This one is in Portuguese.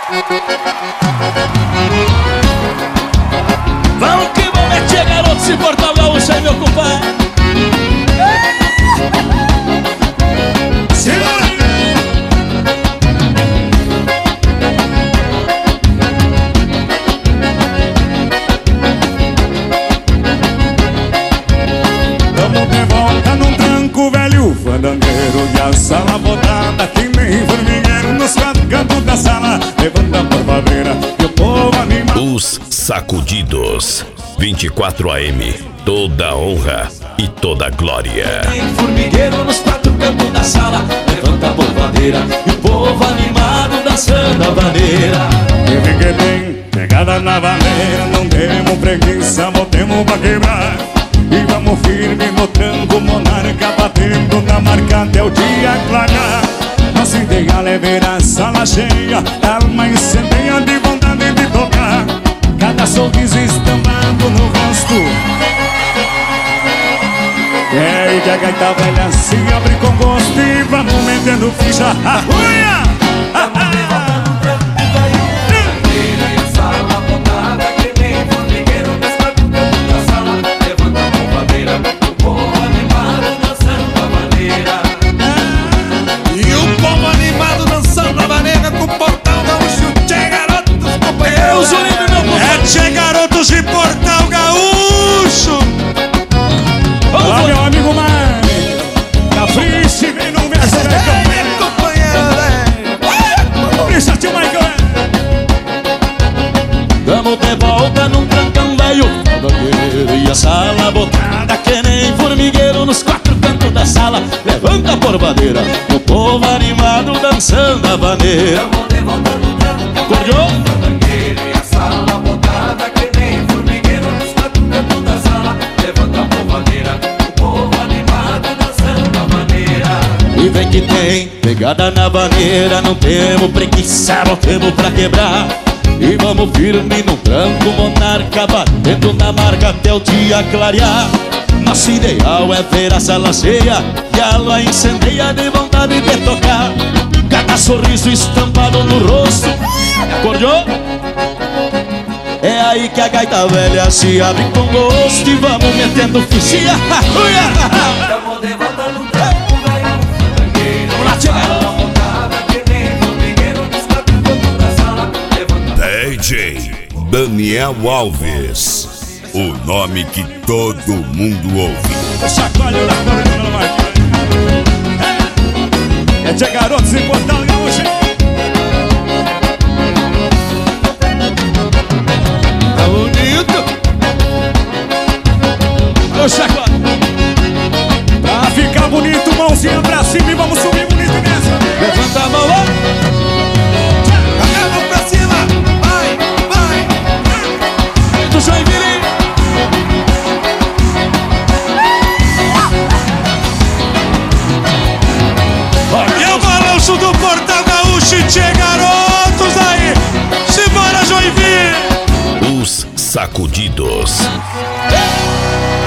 Vamos que vamos, é tia garoto, se Portal Gaúcho aí, meu compadre. Tamo de volta num tranco velho fandangueiro e a sala botada que nem formigueiro nos quatro cantos da sala. Levanta por barreira e o povo animado. Os Sacudidos 24 AM, toda honra e toda glória. Tem formigueiro nos quatro cantos da sala, levanta a polvadeira e o povo animado dançando a vaneira. Teve que tem pegada na vaneira, não temos preguiça, botemos pra quebrar. E vamos firme no tranco monarca, batendo na marca até o dia clarear. Nossa ideia é ver a sala cheia, alma incendeia de vontade de tocar. Cada sorriso estampado no rosto. É aí que a gaita velha se abre com gosto e vamos metendo ficha. Arruia! Tchê garotos de Portal Gaúcho. Olá, meu amigo Mari, capriche, vem no meu companheiro. Capricha, tio Michael. Tamo de volta num trancão velho fandangueiro e a sala botada que nem formigueiro nos quatro cantos da sala. Levanta a porvadeira, o povo animado dançando a vaneira. Tamo de volta num trancão velho fandangueiro e a sala botada que nem formigueiro nos quatro cantos da sala. Levanta a porvadeira, o povo animado dançando a vaneira. E vem que tem pegada na vaneira, não temos preguiça, botemos pra quebrar. E vamos firme no tranco monarca, batendo na marca até o dia clarear. Nosso ideal é ver a sala cheia e ela incendeia de vontade de tocar. Cada sorriso estampado no rosto. Acordou? É aí que a gaita velha se abre com gosto e vamos metendo fichinha. Tamo de volta no tranco velho fandangueiro. Vamos lá, tia. DJ Daniel Alves, o nome que todo mundo ouve. Chacoalho da Coronel Martins. É de garotos em Portal Gaúcho. Tá bonito. Ô, chacoalho. Pra ficar bonito, mãozinha pra cima e vamos subir bonito nessa. Levanta a mão, ó. Do Joinville. E o balanço do Portal Gaúcho, tchê garotos aí. Simbora, Joinville. Os Sacudidos.